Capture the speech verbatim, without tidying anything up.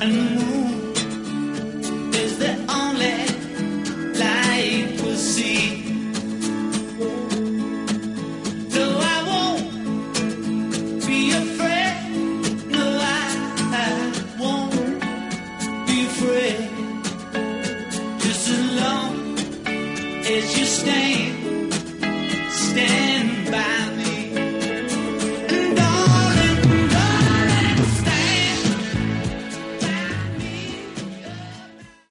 and the moon is the only light we'll see. No, I won't be afraid. No, I, I won't be afraid. Just as long as you stand